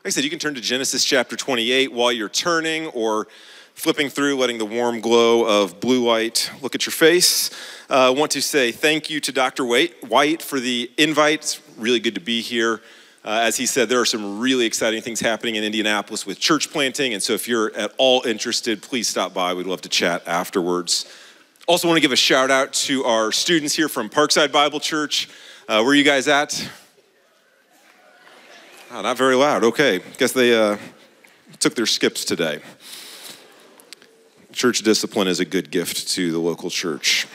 Like I said, you can turn to Genesis chapter 28 while you're turning or flipping through, letting the warm glow of blue light look at your face. I want to say thank you to Dr. White for the invite. It's really good to be here. As he said, there are some really exciting things happening in Indianapolis with church planting, and so if you're at all interested, please stop by. We'd love to chat afterwards. Also want to give a shout out to our students here from Parkside Bible Church. Where are you guys at? Oh, not very loud. Okay, guess they took their skips today. Church discipline is a good gift to the local church.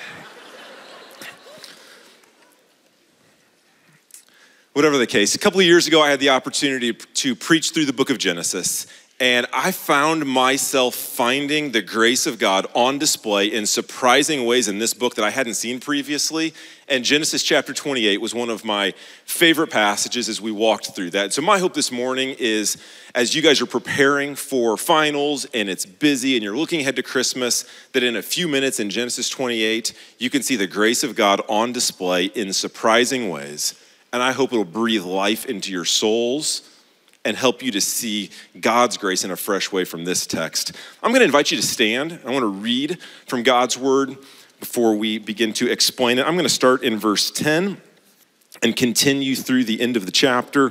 Whatever the case, a couple of years ago, I had the opportunity to preach through the book of Genesis, and I found myself finding the grace of God on display in surprising ways in this book that I hadn't seen previously. And Genesis chapter 28 was one of my favorite passages as we walked through that. So my hope this morning is, as you guys are preparing for finals and it's busy and you're looking ahead to Christmas, that in a few minutes in Genesis 28, you can see the grace of God on display in surprising ways. And I hope it'll breathe life into your souls and help you to see God's grace in a fresh way from this text. I'm going to invite you to stand. I want to read from God's word before we begin to explain it. I'm going to start in verse 10 and continue through the end of the chapter.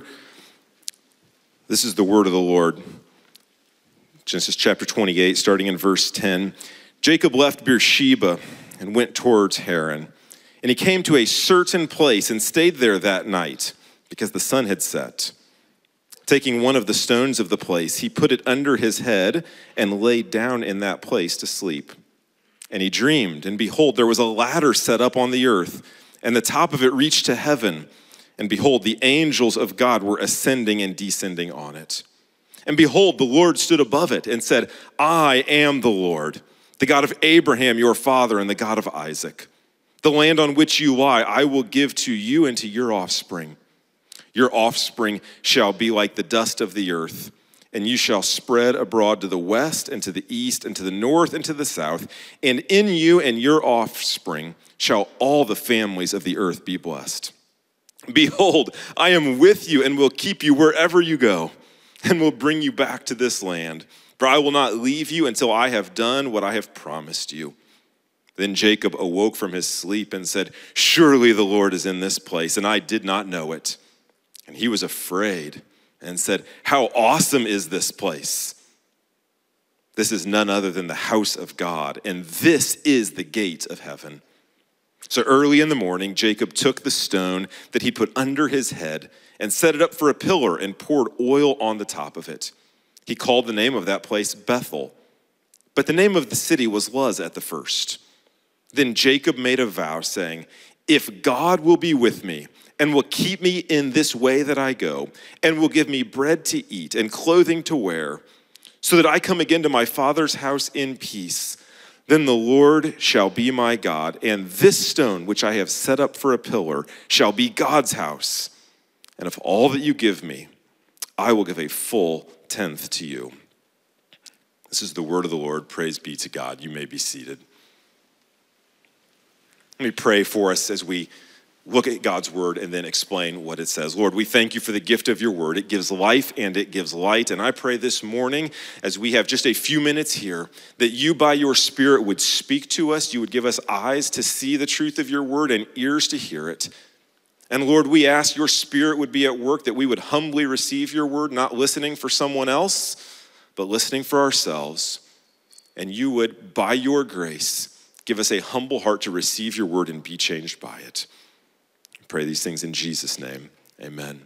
This is the word of the Lord. Genesis chapter 28, starting in verse 10. Jacob left Beersheba and went towards Haran. And he came to a certain place and stayed there that night because the sun had set. Taking one of the stones of the place, he put it under his head and lay down in that place to sleep. And he dreamed, and behold, there was a ladder set up on the earth, and the top of it reached to heaven. And behold, the angels of God were ascending and descending on it. And behold, the Lord stood above it and said, I am the Lord, the God of Abraham, your father, and the God of Isaac. The land on which you lie, I will give to you and to your offspring. Your offspring shall be like the dust of the earth, and you shall spread abroad to the west and to the east and to the north and to the south. And in you and your offspring shall all the families of the earth be blessed. Behold, I am with you and will keep you wherever you go, and will bring you back to this land. For I will not leave you until I have done what I have promised you. Then Jacob awoke from his sleep and said, surely the Lord is in this place, and I did not know it. And he was afraid and said, how awesome is this place? This is none other than the house of God, and this is the gate of heaven. So early in the morning, Jacob took the stone that he put under his head and set it up for a pillar and poured oil on the top of it. He called the name of that place Bethel, but the name of the city was Luz at the first. Then Jacob made a vow, saying, if God will be with me and will keep me in this way that I go, and will give me bread to eat and clothing to wear, so that I come again to my father's house in peace, then the Lord shall be my God, and this stone which I have set up for a pillar shall be God's house. And of all that you give me, I will give a full tenth to you. This is the word of the Lord. Praise be to God. You may be seated. Let me pray for us as we look at God's word and then explain what it says. Lord, we thank you for the gift of your word. It gives life and it gives light. And I pray this morning, as we have just a few minutes here, that you by your Spirit would speak to us. You would give us eyes to see the truth of your word and ears to hear it. And Lord, we ask your Spirit would be at work, that we would humbly receive your word, not listening for someone else, but listening for ourselves. And you would, by your grace, give us a humble heart to receive your word and be changed by it. Pray these things in Jesus' name, amen.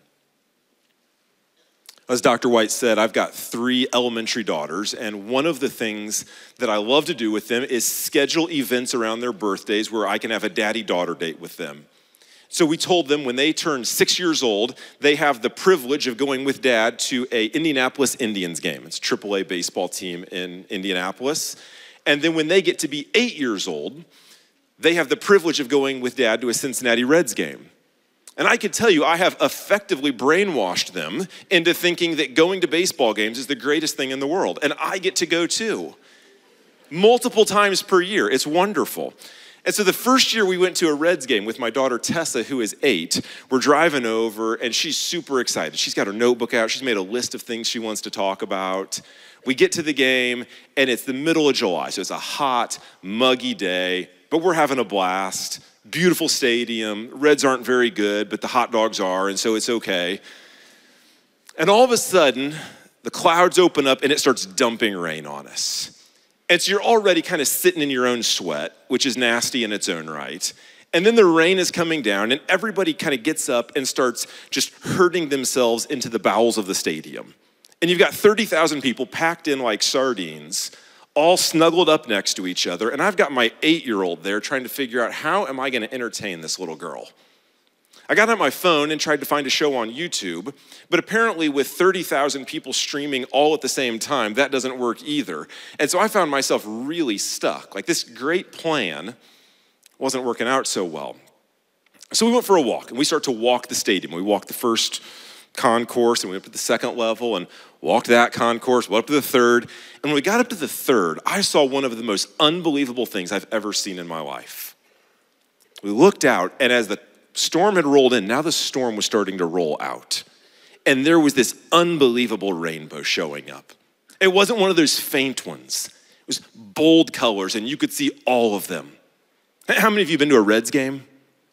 As Dr. White said, I've got 3 elementary daughters, and one of the things that I love to do with them is schedule events around their birthdays where I can have a daddy-daughter date with them. So we told them when they turn 6 years old, they have the privilege of going with dad to a Indianapolis Indians game. It's a AAA baseball team in Indianapolis. And then when they get to be 8 years old, they have the privilege of going with dad to a Cincinnati Reds game. And I can tell you, I have effectively brainwashed them into thinking that going to baseball games is the greatest thing in the world. And I get to go too. Multiple times per year. It's wonderful. And so the first year we went to a Reds game with my daughter Tessa, who is 8, we're driving over and she's super excited. She's got her notebook out. She's made a list of things she wants to talk about. We get to the game and it's the middle of July. So it's a hot, muggy day, but we're having a blast. Beautiful stadium. Reds aren't very good, but the hot dogs are, and so it's okay. And all of a sudden, the clouds open up and it starts dumping rain on us. And so you're already kind of sitting in your own sweat, which is nasty in its own right. And then the rain is coming down and everybody kind of gets up and starts just herding themselves into the bowels of the stadium. And you've got 30,000 people packed in like sardines, all snuggled up next to each other. And I've got my 8-year-old there trying to figure out, how am I going to entertain this little girl? I got on my phone and tried to find a show on YouTube, but apparently with 30,000 people streaming all at the same time, that doesn't work either. And so I found myself really stuck. Like, this great plan wasn't working out so well. So we went for a walk, and we start to walk the stadium. We walked the first concourse, and we went up to the second level, and walked that concourse, went up to the third. And when we got up to the third, I saw one of the most unbelievable things I've ever seen in my life. We looked out, and as the storm had rolled in, now the storm was starting to roll out. And there was this unbelievable rainbow showing up. It wasn't one of those faint ones. It was bold colors, and you could see all of them. How many of you have been to a Reds game?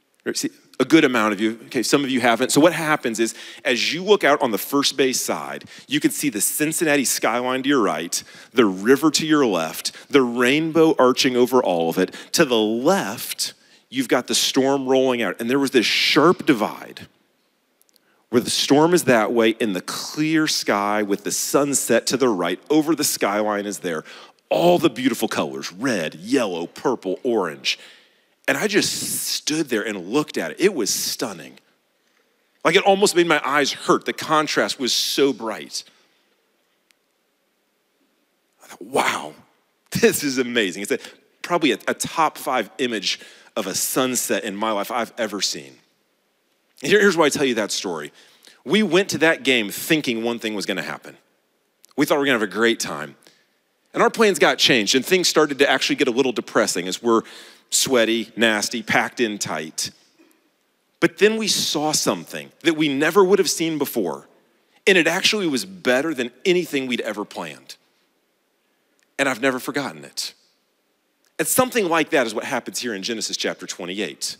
A good amount of you. Okay, some of you haven't. So what happens is, as you look out on the first base side, you can see the Cincinnati skyline to your right, the river to your left, the rainbow arching over all of it. To the left, you've got the storm rolling out. And there was this sharp divide where the storm is that way in the clear sky with the sunset to the right. Over the skyline is there. All the beautiful colors, red, yellow, purple, orange. And I just stood there and looked at it. It was stunning. Like, it almost made my eyes hurt. The contrast was so bright. I thought, wow, this is amazing. It's probably a top 5 image of a sunset in my life I've ever seen. And here's why I tell you that story. We went to that game thinking one thing was gonna happen. We thought we were gonna have a great time. And our plans got changed, and things started to actually get a little depressing as we're sweaty, nasty, packed in tight. But then we saw something that we never would have seen before, and it actually was better than anything we'd ever planned. And I've never forgotten it. And something like that is what happens here in Genesis chapter 28.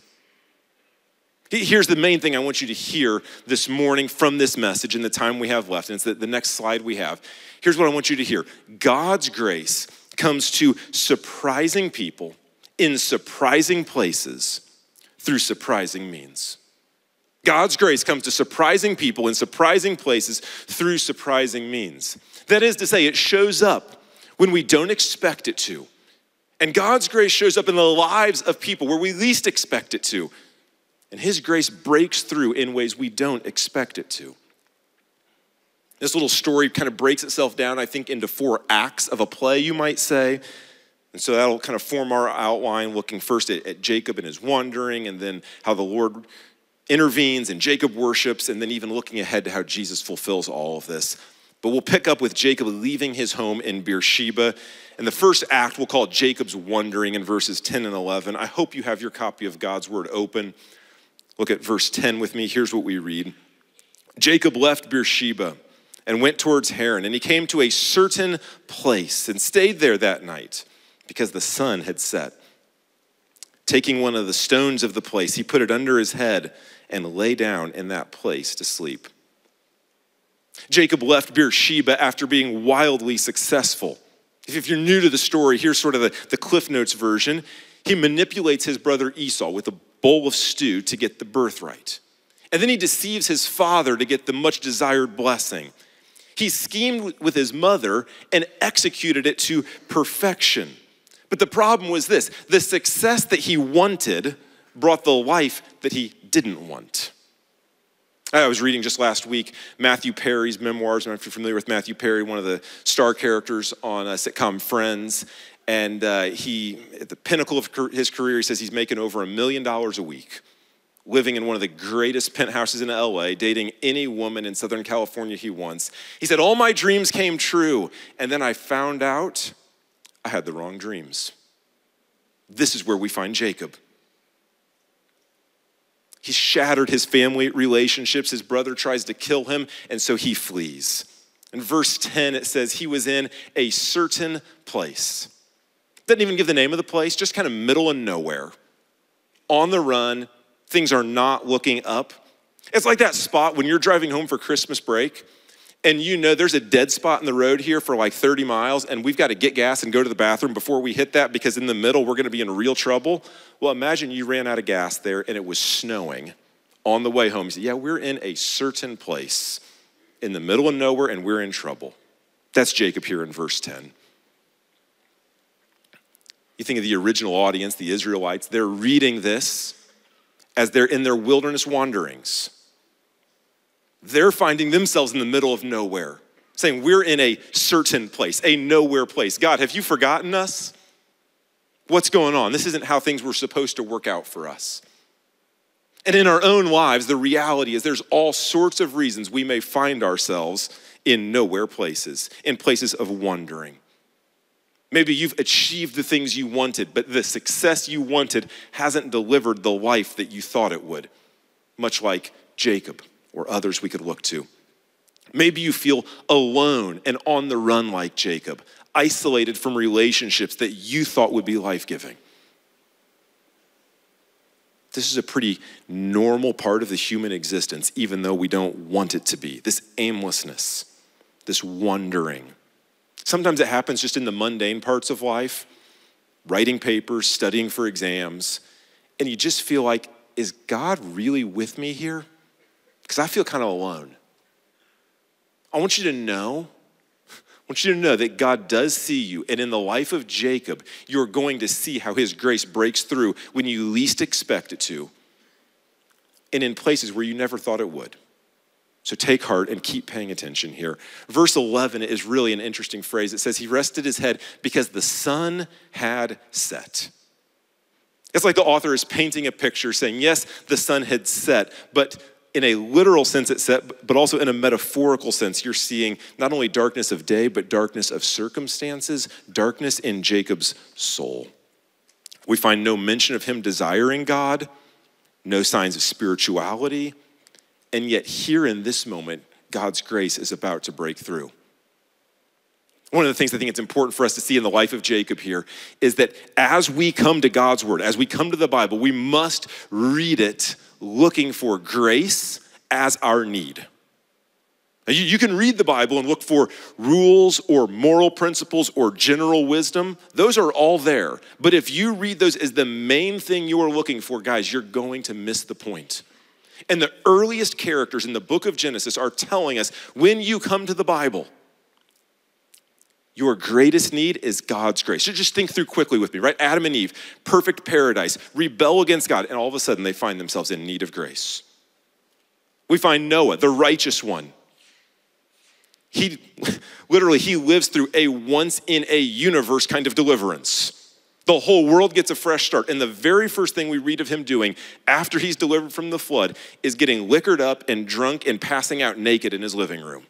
Here's the main thing I want you to hear this morning from this message in the time we have left, and it's the next slide we have. Here's what I want you to hear. God's grace comes to surprising people in surprising places through surprising means. God's grace comes to surprising people in surprising places through surprising means. That is to say, it shows up when we don't expect it to. And God's grace shows up in the lives of people where we least expect it to. And his grace breaks through in ways we don't expect it to. This little story kind of breaks itself down, I think, into 4 acts of a play, you might say. And so that'll kind of form our outline, looking first at Jacob and his wandering, and then how the Lord intervenes and Jacob worships, and then even looking ahead to how Jesus fulfills all of this. But we'll pick up with Jacob leaving his home in Beersheba. And the first act we'll call Jacob's wandering in verses 10 and 11. I hope you have your copy of God's word open. Look at verse 10 with me. Here's what we read. Jacob left Beersheba and went towards Haran, and he came to a certain place and stayed there that night because the sun had set. Taking one of the stones of the place, he put it under his head and lay down in that place to sleep. Jacob left Beersheba after being wildly successful. If you're new to the story, here's sort of the Cliff Notes version. He manipulates his brother Esau with a bowl of stew to get the birthright. And then he deceives his father to get the much desired blessing. He schemed with his mother and executed it to perfection. But the problem was this: the success that he wanted brought the life that he didn't want. I was reading just last week Matthew Perry's memoirs. I don't know if you're familiar with Matthew Perry, one of the star characters on sitcom Friends. And he, at the pinnacle of his career, he says he's making over $1 million a week, living in one of the greatest penthouses in LA, dating any woman in Southern California he wants. He said, all my dreams came true. And then I found out I had the wrong dreams. This is where we find Jacob. He's shattered his family relationships. His brother tries to kill him, and so he flees. In verse 10, it says he was in a certain place. Doesn't even give the name of the place, just kind of middle of nowhere. On the run, things are not looking up. It's like that spot when you're driving home for Christmas break, and you know there's a dead spot in the road here for like 30 miles, and we've got to get gas and go to the bathroom before we hit that because in the middle we're going to be in real trouble. Well, imagine you ran out of gas there and it was snowing on the way home. You say, yeah, we're in a certain place in the middle of nowhere and we're in trouble. That's Jacob here in verse 10. You think of the original audience, the Israelites, they're reading this as they're in their wilderness wanderings. They're finding themselves in the middle of nowhere, saying, we're in a certain place, a nowhere place. God, have you forgotten us? What's going on? This isn't how things were supposed to work out for us. And in our own lives, the reality is there's all sorts of reasons we may find ourselves in nowhere places, in places of wandering. Maybe you've achieved the things you wanted, but the success you wanted hasn't delivered the life that you thought it would, much like Jacob or others we could look to. Maybe you feel alone and on the run like Jacob, isolated from relationships that you thought would be life-giving. This is a pretty normal part of the human existence, even though we don't want it to be. This aimlessness, this wandering. Sometimes it happens just in the mundane parts of life, writing papers, studying for exams, and you just feel like, is God really with me here? Because I feel kind of alone. I want you to know that God does see you, and in the life of Jacob, you're going to see how his grace breaks through when you least expect it to, and in places where you never thought it would. So take heart and keep paying attention here. Verse 11 is really an interesting phrase. It says, he rested his head because the sun had set. It's like the author is painting a picture saying, yes, the sun had set, but in a literal sense it set, but also in a metaphorical sense, you're seeing not only darkness of day, but darkness of circumstances, darkness in Jacob's soul. We find no mention of him desiring God, no signs of spirituality, and yet here in this moment, God's grace is about to break through. One of the things I think it's important for us to see in the life of Jacob here is that as we come to God's word, as we come to the Bible, we must read it looking for grace as our need. Now, you can read the Bible and look for rules or moral principles or general wisdom. Those are all there. But if you read those as the main thing you are looking for, guys, you're going to miss the point. And the earliest characters in the book of Genesis are telling us, when you come to the Bible, your greatest need is God's grace. So just think through quickly with me, right? Adam and Eve, perfect paradise, rebel against God, and all of a sudden they find themselves in need of grace. We find Noah, the righteous one. He lives through a once-in-a-universe kind of deliverance. The whole world gets a fresh start, and the very first thing we read of him doing after he's delivered from the flood is getting liquored up and drunk and passing out naked in his living room.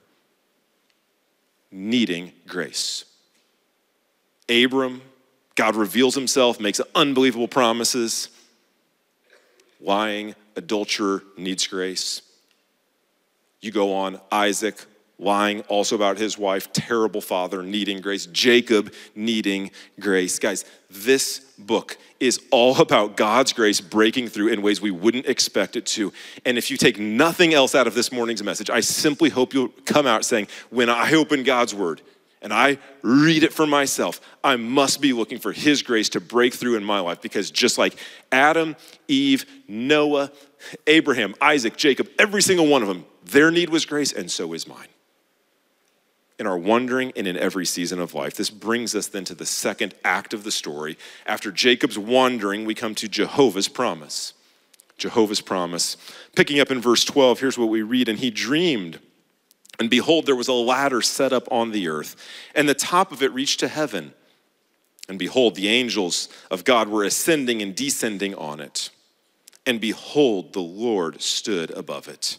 Needing grace. Abram, God reveals himself, makes unbelievable promises. Lying, adulterer, needs grace. You go on, Isaac, lying also about his wife, terrible father, needing grace. Jacob, needing grace. Guys, this book is all about God's grace breaking through in ways we wouldn't expect it to. And if you take nothing else out of this morning's message, I simply hope you'll come out saying, when I open God's word and I read it for myself, I must be looking for his grace to break through in my life, because just like Adam, Eve, Noah, Abraham, Isaac, Jacob, every single one of them, their need was grace, and so is mine. In our wandering and in every season of life. This brings us then to the second act of the story. After Jacob's wandering, we come to Jehovah's promise. Jehovah's promise. Picking up in verse 12, here's what we read. And he dreamed, and behold, there was a ladder set up on the earth, and the top of it reached to heaven. And behold, the angels of God were ascending and descending on it. And behold, the Lord stood above it.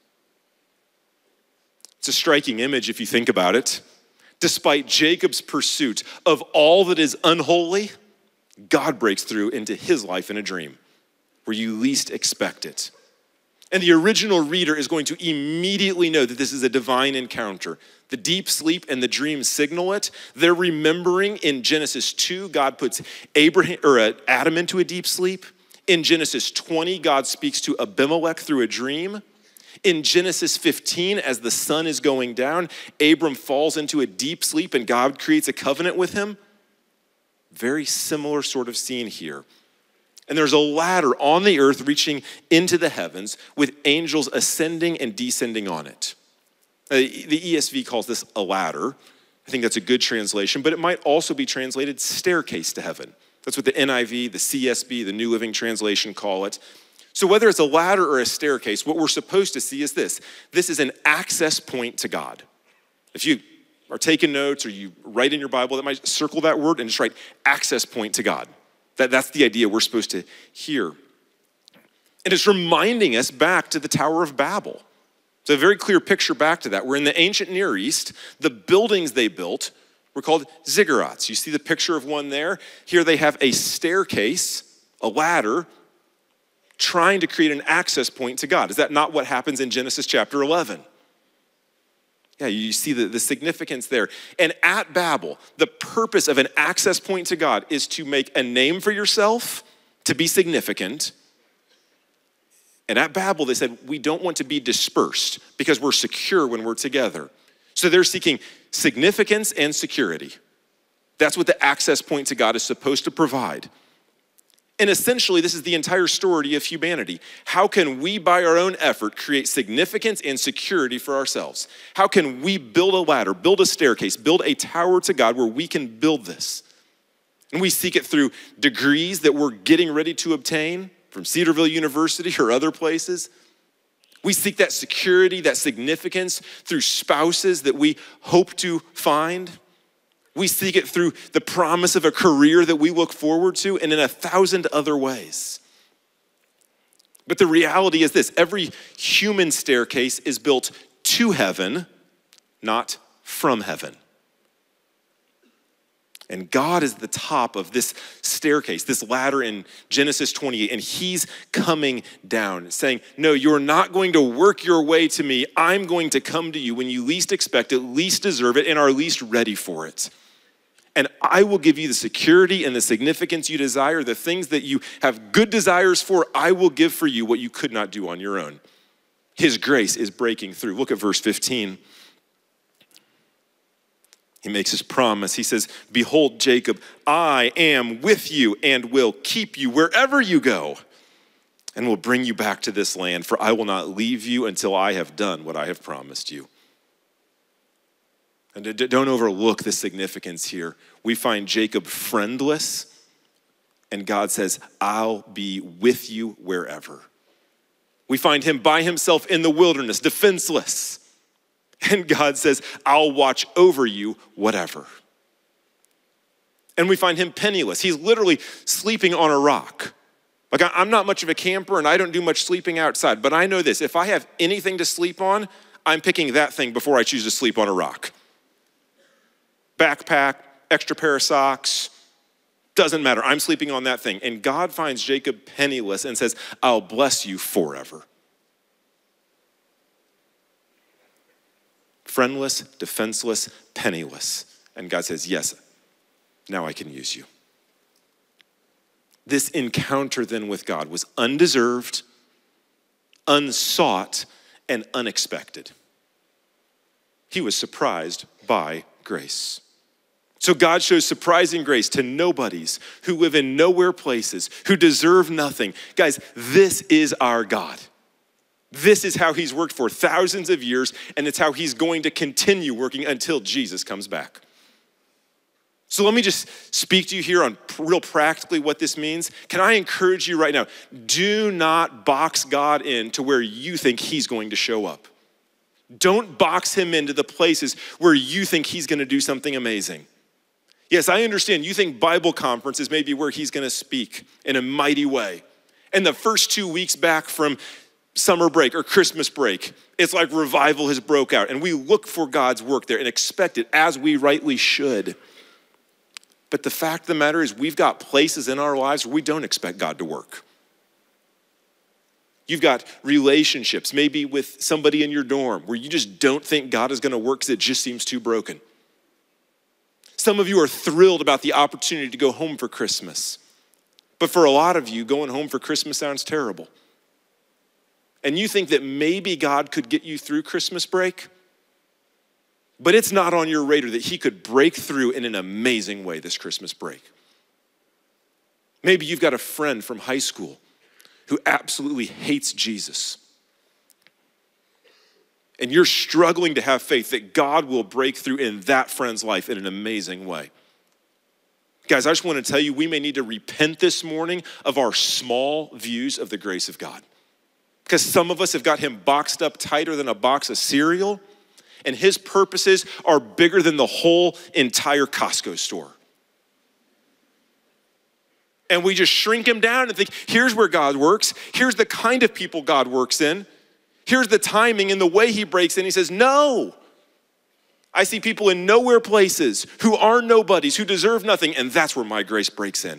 It's a striking image if you think about it. Despite Jacob's pursuit of all that is unholy, God breaks through into his life in a dream where you least expect it. And the original reader is going to immediately know that this is a divine encounter. The deep sleep and the dream signal it. They're remembering in Genesis 2, God puts Adam into a deep sleep. In Genesis 20, God speaks to Abimelech through a dream. In Genesis 15, as the sun is going down, Abram falls into a deep sleep and God creates a covenant with him. Very similar sort of scene here. And there's a ladder on the earth reaching into the heavens with angels ascending and descending on it. The ESV calls this a ladder. I think that's a good translation, but it might also be translated staircase to heaven. That's what the NIV, the CSB, the New Living Translation call it. So whether it's a ladder or a staircase, what we're supposed to see is this. This is an access point to God. If you are taking notes or you write in your Bible, that might circle that word and just write access point to God. That's the idea we're supposed to hear. And it's reminding us back to the Tower of Babel. It's a very clear picture back to that. Where in the ancient Near East, the buildings they built were called ziggurats. You see the picture of one there? Here they have a staircase, a ladder, trying to create an access point to God. Is that not what happens in Genesis chapter 11? Yeah, you see the significance there. And at Babel, the purpose of an access point to God is to make a name for yourself, to be significant. And at Babel, they said, we don't want to be dispersed because we're secure when we're together. So they're seeking significance and security. That's what the access point to God is supposed to provide. And essentially, this is the entire story of humanity. How can we, by our own effort, create significance and security for ourselves? How can we build a ladder, build a staircase, build a tower to God where we can build this? And we seek it through degrees that we're getting ready to obtain from Cedarville University or other places. We seek that security, that significance through spouses that we hope to find. We seek it through the promise of a career that we look forward to and in 1,000 other ways. But the reality is this: every human staircase is built to heaven, not from heaven. And God is the top of this staircase, this ladder in Genesis 28, and he's coming down saying, no, you're not going to work your way to me. I'm going to come to you when you least expect it, least deserve it, and are least ready for it. And I will give you the security and the significance you desire. The things that you have good desires for, I will give for you what you could not do on your own. His grace is breaking through. Look at verse 15. He makes his promise. He says, behold, Jacob, I am with you and will keep you wherever you go and will bring you back to this land, for I will not leave you until I have done what I have promised you. And don't overlook the significance here. We find Jacob friendless, and God says, I'll be with you wherever. We find him by himself in the wilderness, defenseless. And God says, I'll watch over you, whatever. And we find him penniless. He's literally sleeping on a rock. Like, I'm not much of a camper, and I don't do much sleeping outside. But I know this: if I have anything to sleep on, I'm picking that thing before I choose to sleep on a rock. Backpack, extra pair of socks, doesn't matter. I'm sleeping on that thing. And God finds Jacob penniless and says, I'll bless you forever. Friendless, defenseless, penniless. And God says, yes, now I can use you. This encounter then with God was undeserved, unsought, and unexpected. He was surprised by grace. So God shows surprising grace to nobodies who live in nowhere places, who deserve nothing. Guys, this is our God. This is how he's worked for thousands of years, and it's how he's going to continue working until Jesus comes back. So let me just speak to you here on real practically what this means. Can I encourage you right now, do not box God in to where you think he's going to show up. Don't box him into the places where you think he's going to do something amazing. Yes, I understand you think Bible conference is maybe where he's going to speak in a mighty way. And the first 2 weeks back from summer break or Christmas break, it's like revival has broke out. And we look for God's work there and expect it, as we rightly should. But the fact of the matter is we've got places in our lives where we don't expect God to work. You've got relationships, maybe with somebody in your dorm, where you just don't think God is going to work because it just seems too broken. Some of you are thrilled about the opportunity to go home for Christmas. But for a lot of you, going home for Christmas sounds terrible. And you think that maybe God could get you through Christmas break, but it's not on your radar that he could break through in an amazing way this Christmas break. Maybe you've got a friend from high school who absolutely hates Jesus. And you're struggling to have faith that God will break through in that friend's life in an amazing way. Guys, I just want to tell you, we may need to repent this morning of our small views of the grace of God. Because some of us have got him boxed up tighter than a box of cereal, and his purposes are bigger than the whole entire Costco store. And we just shrink him down and think, here's where God works. Here's the kind of people God works in. Here's the timing and the way he breaks in. He says, no. I see people in nowhere places who are nobodies, who deserve nothing, and that's where my grace breaks in.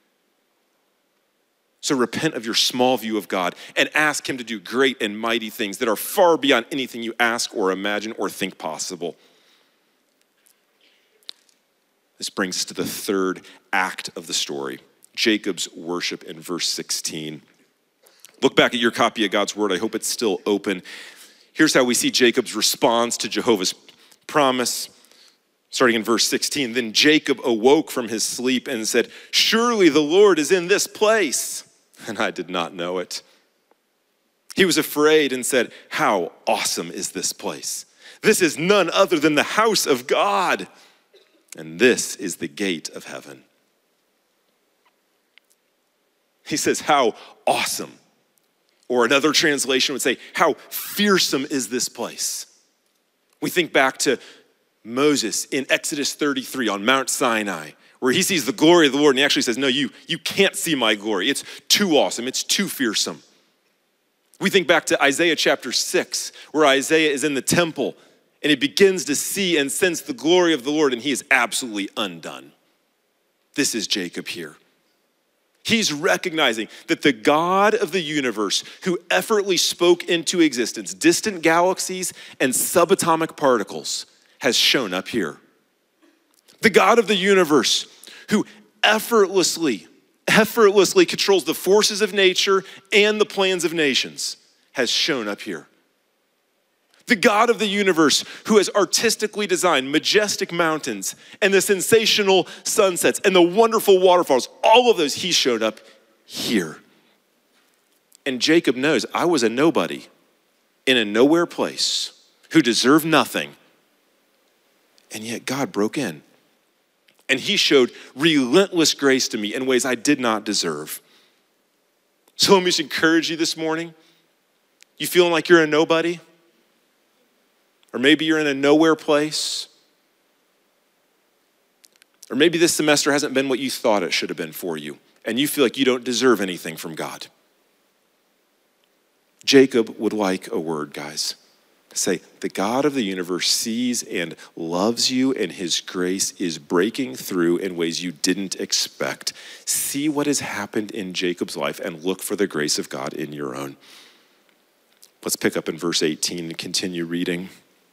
So repent of your small view of God and ask him to do great and mighty things that are far beyond anything you ask or imagine or think possible. This brings us to the third act of the story. Jacob's worship in verse 16. Look back at your copy of God's word. I hope it's still open. Here's how we see Jacob's response to Jehovah's promise. Starting in verse 16, then Jacob awoke from his sleep and said, surely the Lord is in this place. And I did not know it. He was afraid and said, how awesome is this place? This is none other than the house of God. And this is the gate of heaven. He says, how awesome. Or another translation would say, how fearsome is this place? We think back to Moses in Exodus 33 on Mount Sinai, where he sees the glory of the Lord, and he actually says, no, you can't see my glory. It's too awesome. It's too fearsome. We think back to Isaiah chapter 6, where Isaiah is in the temple, and he begins to see and sense the glory of the Lord, and he is absolutely undone. This is Jacob here. He's recognizing that the God of the universe, who effortlessly spoke into existence distant galaxies and subatomic particles, has shown up here. The God of the universe, who effortlessly controls the forces of nature and the plans of nations, has shown up here. The God of the universe, who has artistically designed majestic mountains and the sensational sunsets and the wonderful waterfalls, all of those, he showed up here. And Jacob knows, I was a nobody in a nowhere place who deserved nothing. And yet God broke in. And he showed relentless grace to me in ways I did not deserve. So let me just encourage you this morning. You feeling like you're a nobody? Or maybe you're in a nowhere place. Or maybe this semester hasn't been what you thought it should have been for you, and you feel like you don't deserve anything from God. Jacob would like a word, guys. Say, the God of the universe sees and loves you, and his grace is breaking through in ways you didn't expect. See what has happened in Jacob's life and look for the grace of God in your own. Let's pick up in verse 18 and continue reading.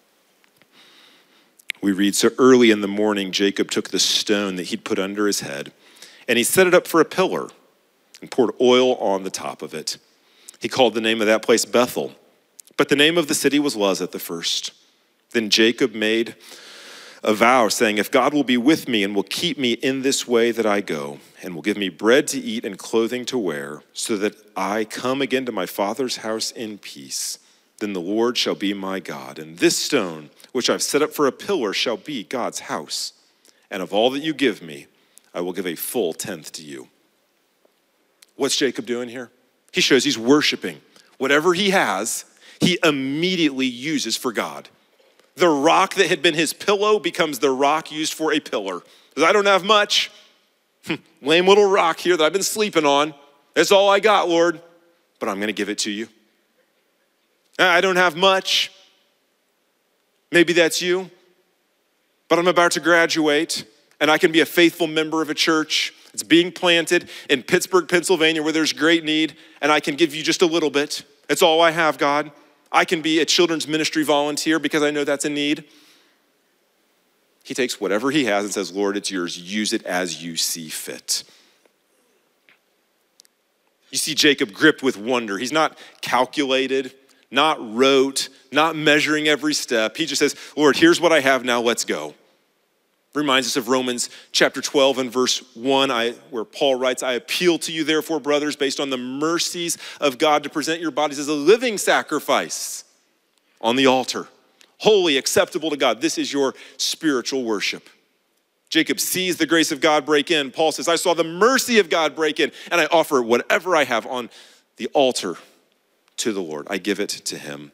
We read, so early in the morning, Jacob took the stone that he'd put under his head, and he set it up for a pillar and poured oil on the top of it. He called the name of that place Bethel, but the name of the city was Luz at the first. Then Jacob made a vow, saying, if God will be with me and will keep me in this way that I go, and will give me bread to eat and clothing to wear, so that I come again to my father's house in peace, then the Lord shall be my God, and this stone, which I've set up for a pillar, shall be God's house. And of all that you give me, I will give a full tenth to you. What's Jacob doing here? He shows he's worshiping. Whatever he has, he immediately uses for God. The rock that had been his pillow becomes the rock used for a pillar. Because I don't have much. Lame little rock here that I've been sleeping on. That's all I got, Lord. But I'm going to give it to you. I don't have much. Maybe that's you. But I'm about to graduate, And I can be a faithful member of a church. It's being planted in Pittsburgh, Pennsylvania, where there's great need, and I can give you just a little bit. It's all I have, God. I can be a children's ministry volunteer because I know that's a need. He takes whatever he has and says, Lord, it's yours. Use it as you see fit. You see Jacob gripped with wonder. He's not calculated, not rote, not measuring every step. He just says, Lord, here's what I have now, let's go. Reminds us of Romans chapter 12 and verse 1, where Paul writes, I appeal to you, therefore, brothers, based on the mercies of God, to present your bodies as a living sacrifice on the altar, holy, acceptable to God. This is your spiritual worship. Jacob sees the grace of God break in. Paul says, I saw the mercy of God break in, and I offer whatever I have on the altar to the Lord. I give it to him.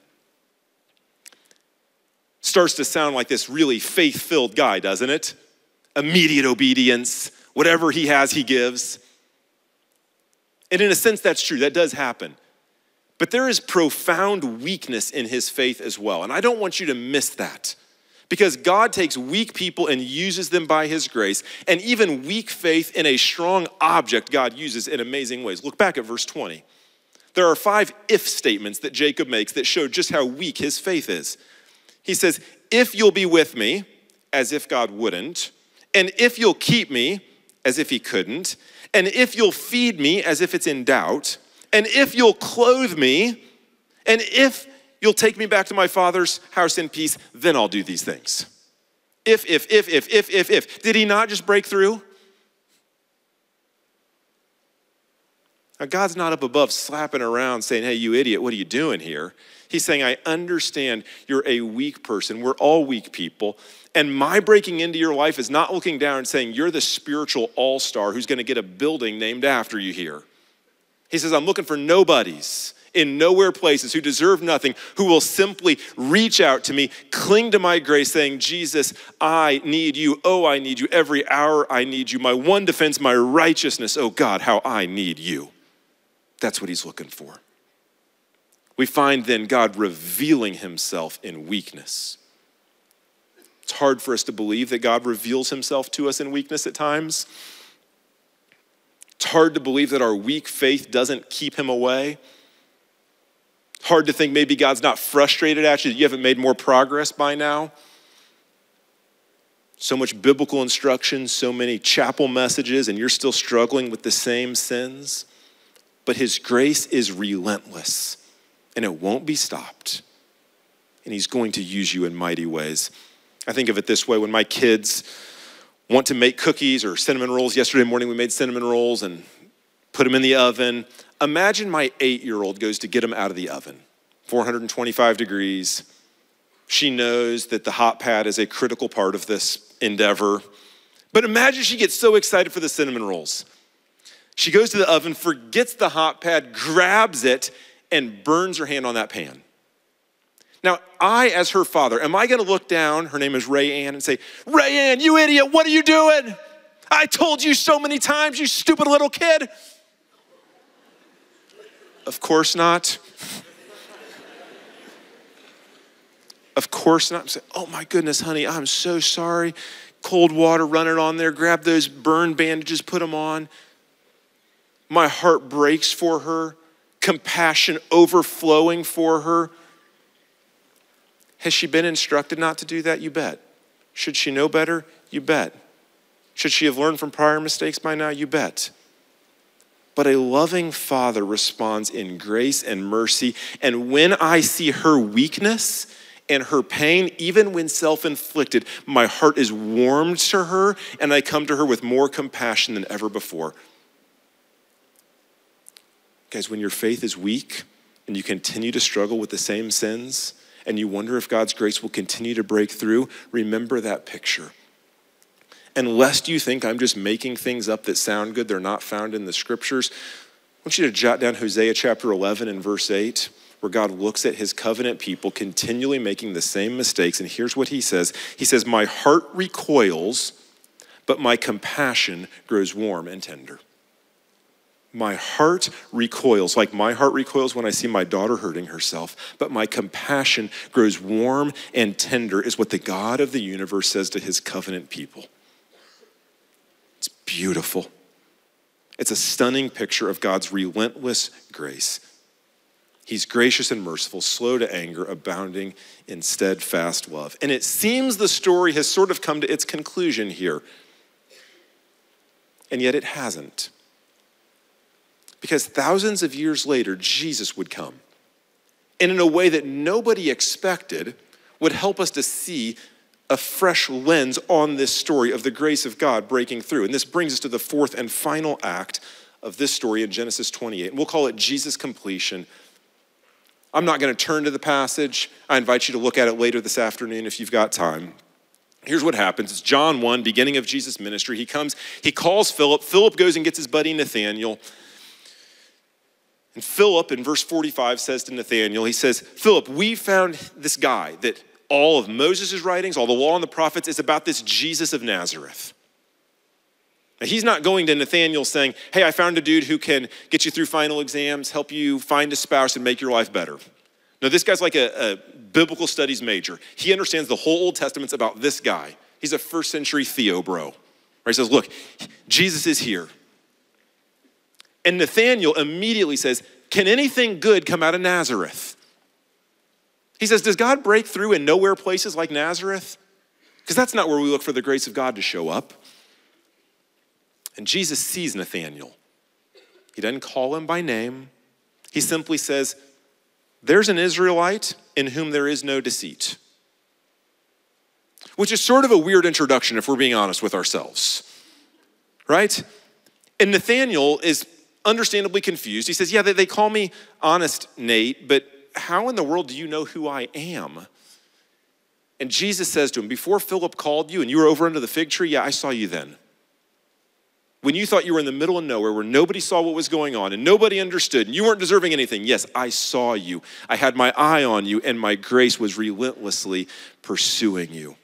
Starts to sound like this really faith-filled guy, doesn't it? Immediate obedience, whatever he has, he gives. And in a sense, that's true. That does happen. But there is profound weakness in his faith as well. And I don't want you to miss that. Because God takes weak people and uses them by his grace. And even weak faith in a strong object, God uses in amazing ways. Look back at verse 20. There are 5 if statements that Jacob makes that show just how weak his faith is. He says, if you'll be with me, as if God wouldn't, and if you'll keep me, as if he couldn't, and if you'll feed me, as if it's in doubt, and if you'll clothe me, and if you'll take me back to my father's house in peace, then I'll do these things. If. Did he not just break through? Now, God's not up above slapping around saying, hey, you idiot, what are you doing here? He's saying, I understand you're a weak person. We're all weak people. And my breaking into your life is not looking down and saying, you're the spiritual all-star who's going to get a building named after you here. He says, I'm looking for nobodies in nowhere places who deserve nothing, who will simply reach out to me, cling to my grace, saying, Jesus, I need you. Oh, I need you. Every hour I need you. My one defense, my righteousness. Oh, God, how I need you. That's what he's looking for. We find then God revealing himself in weakness. It's hard for us to believe that God reveals himself to us in weakness at times. It's hard to believe that our weak faith doesn't keep him away. Hard to think maybe God's not frustrated at you, that you haven't made more progress by now. So much biblical instruction, so many chapel messages, and you're still struggling with the same sins. But his grace is relentless, and it won't be stopped. And he's going to use you in mighty ways. I think of it this way: when my kids want to make cookies or cinnamon rolls, yesterday morning we made cinnamon rolls and put them in the oven. Imagine my 8-year-old goes to get them out of the oven, 425 degrees. She knows that the hot pad is a critical part of this endeavor. But imagine she gets so excited for the cinnamon rolls. She goes to the oven, forgets the hot pad, grabs it, and burns her hand on that pan. Now, I, as her father, am I going to look down, her name is Ray Ann, and say, Ray Ann, you idiot, what are you doing? I told you so many times, you stupid little kid. Of course not. Of course not. I'm saying, oh my goodness, honey, I'm so sorry. Cold water running on there, grab those burn bandages, put them on. My heart breaks for her, compassion overflowing for her. Has she been instructed not to do that? You bet. Should she know better? You bet. Should she have learned from prior mistakes by now? You bet. But a loving father responds in grace and mercy. And when I see her weakness and her pain, even when self-inflicted, my heart is warmed to her, and I come to her with more compassion than ever before. Guys, when your faith is weak and you continue to struggle with the same sins and you wonder if God's grace will continue to break through, remember that picture. And lest you think I'm just making things up that sound good, they're not found in the scriptures, I want you to jot down Hosea chapter 11 and verse 8, where God looks at his covenant people continually making the same mistakes. And here's what he says. He says, my heart recoils, but my compassion grows warm and tender. My heart recoils, like my heart recoils when I see my daughter hurting herself, but my compassion grows warm and tender, is what the God of the universe says to his covenant people. beautiful. It's a stunning picture of God's relentless grace. He's gracious and merciful, slow to anger, abounding in steadfast love. And it seems the story has sort of come to its conclusion here. And yet it hasn't. Because thousands of years later, Jesus would come. And in a way that nobody expected, would help us to see a fresh lens on this story of the grace of God breaking through. And this brings us to the fourth and final act of this story in Genesis 28. And we'll call it Jesus' completion. I'm not going to turn to the passage. I invite you to look at it later this afternoon if you've got time. Here's what happens. It's John 1, beginning of Jesus' ministry. He comes, he calls Philip. Philip goes and gets his buddy Nathanael. And Philip, in verse 45, says to Nathanael, he says, Philip, we found this guy that all of Moses' writings, all the law and the prophets, is about this Jesus of Nazareth. Now, he's not going to Nathanael saying, hey, I found a dude who can get you through final exams, help you find a spouse, and make your life better. No, this guy's like a biblical studies major. He understands the whole Old Testament's about this guy. He's a first century Theo bro. Right? He says, look, Jesus is here. And Nathanael immediately says, can anything good come out of Nazareth? He says, does God break through in nowhere places like Nazareth? Because that's not where we look for the grace of God to show up. And Jesus sees Nathanael. He doesn't call him by name. He simply says, there's an Israelite in whom there is no deceit. Which is sort of a weird introduction if we're being honest with ourselves, right? And Nathanael is understandably confused. He says, yeah, they call me honest, Nate, but how in the world do you know who I am? And Jesus says to him, before Philip called you and you were over under the fig tree, yeah, I saw you then. When you thought you were in the middle of nowhere where nobody saw what was going on and nobody understood and you weren't deserving anything, yes, I saw you. I had my eye on you and my grace was relentlessly pursuing you.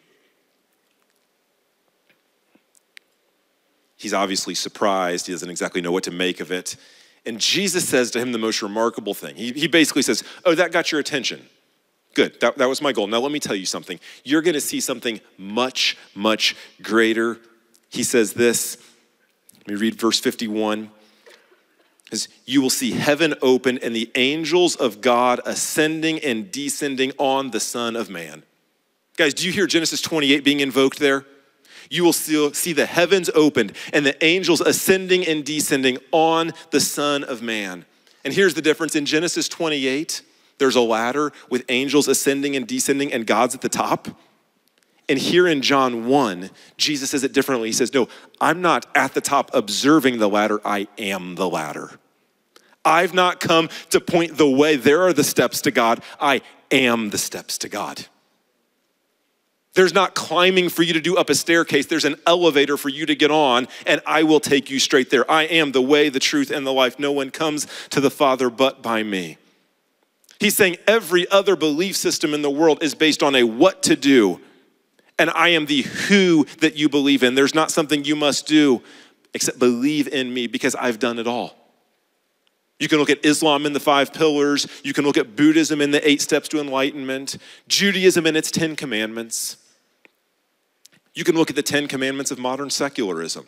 He's obviously surprised. He doesn't exactly know what to make of it. And Jesus says to him the most remarkable thing. He basically says, oh, that got your attention. Good, that was my goal. Now let me tell you something. You're gonna see something much, much greater. He says this, let me read verse 51. You will see heaven open and the angels of God ascending and descending on the Son of Man. Guys, do you hear Genesis 28 being invoked there? You will see the heavens opened and the angels ascending and descending on the Son of Man. And here's the difference. In Genesis 28, there's a ladder with angels ascending and descending and God's at the top. And here in John 1, Jesus says it differently. He says, no, I'm not at the top observing the ladder. I am the ladder. I've not come to point the way. There are the steps to God. I am the steps to God. There's not climbing for you to do up a staircase. There's an elevator for you to get on, and I will take you straight there. I am the way, the truth, and the life. No one comes to the Father but by me. He's saying every other belief system in the world is based on a what to do, and I am the who that you believe in. There's not something you must do except believe in me because I've done it all. You can look at Islam in the 5 pillars. You can look at Buddhism in the 8 steps to enlightenment. Judaism in its 10 commandments. You can look at the 10 commandments of modern secularism.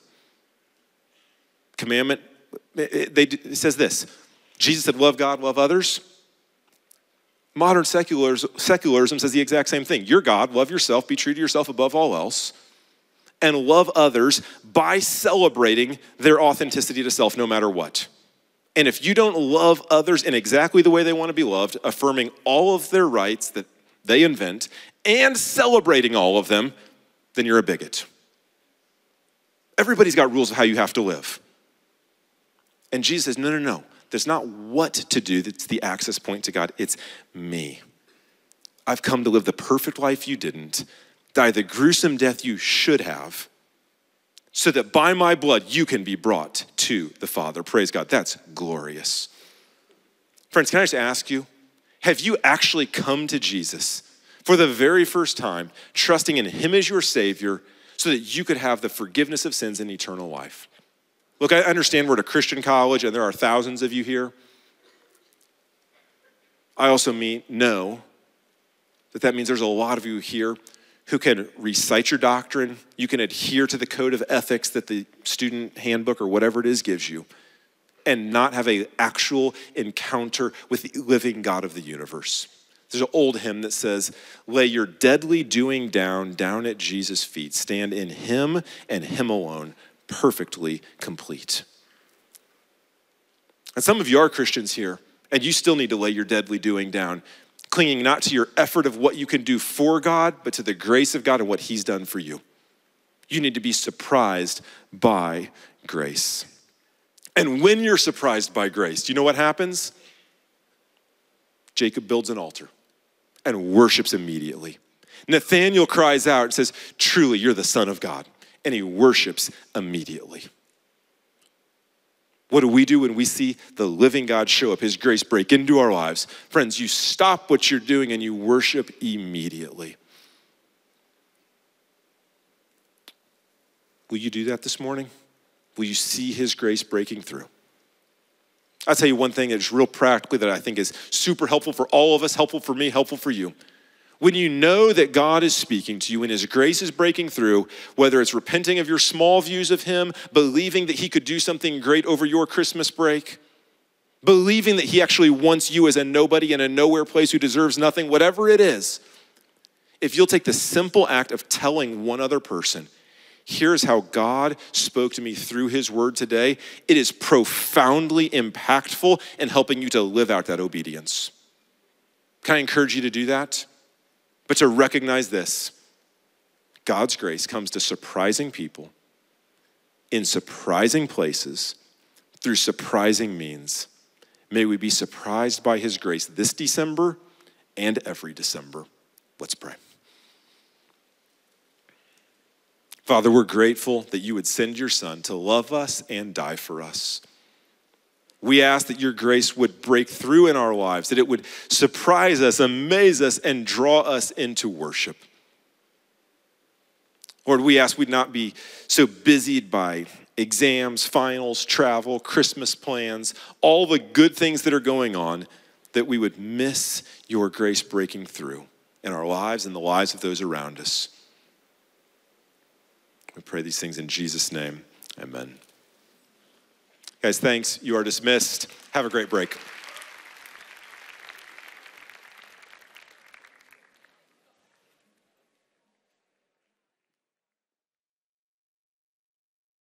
It says this. Jesus said, love God, love others. Modern secularism says the exact same thing. You're God, love yourself, be true to yourself above all else, and love others by celebrating their authenticity to self no matter what. And if you don't love others in exactly the way they want to be loved, affirming all of their rights that they invent and celebrating all of them, then you're a bigot. Everybody's got rules of how you have to live. And Jesus says, no. There's not what to do that's the access point to God. It's me. I've come to live the perfect life you didn't, die the gruesome death you should have, so that by my blood you can be brought to the Father. Praise God. That's glorious. Friends, can I just ask you, have you actually come to Jesus for the very first time, trusting in him as your Savior so that you could have the forgiveness of sins and eternal life? Look, I understand we're at a Christian college and there are thousands of you here. I also know that means there's a lot of you here who can recite your doctrine. You can adhere to the code of ethics that the student handbook or whatever it is gives you, and not have an actual encounter with the living God of the universe. There's an old hymn that says, lay your deadly doing down at Jesus' feet. Stand in him and him alone, perfectly complete. And some of you are Christians here, and you still need to lay your deadly doing down, clinging not to your effort of what you can do for God, but to the grace of God and what he's done for you. You need to be surprised by grace. And when you're surprised by grace, do you know what happens? Jacob builds an altar and worships immediately. Nathanael cries out and says, truly, you're the Son of God. And he worships immediately. What do we do when we see the living God show up, his grace break into our lives? Friends, you stop what you're doing and you worship immediately. Will you do that this morning? Will you see his grace breaking through? I'll tell you one thing that's real practically that I think is super helpful for all of us, helpful for me, helpful for you. When you know that God is speaking to you and his grace is breaking through, whether it's repenting of your small views of him, believing that he could do something great over your Christmas break, believing that he actually wants you as a nobody in a nowhere place who deserves nothing, whatever it is, if you'll take the simple act of telling one other person, here's how God spoke to me through his word today, it is profoundly impactful in helping you to live out that obedience. Can I encourage you to do that? But to recognize this, God's grace comes to surprising people in surprising places through surprising means. May we be surprised by his grace this December and every December. Let's pray. Father, we're grateful that you would send your son to love us and die for us. We ask that your grace would break through in our lives, that it would surprise us, amaze us, and draw us into worship. Lord, we ask we'd not be so busied by exams, finals, travel, Christmas plans, all the good things that are going on, that we would miss your grace breaking through in our lives and the lives of those around us. We pray these things in Jesus' name. Amen. Guys, thanks. You are dismissed. Have a great break.